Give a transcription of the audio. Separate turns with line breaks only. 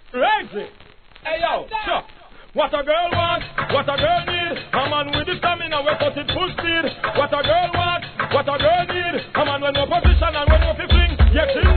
Raise it. Hey yo, sure. What a girl wants, what a girl need. A man with the stamina, we cut it full speed. What a girl wants, what a girl need. A man with no position and when no fling. Yes,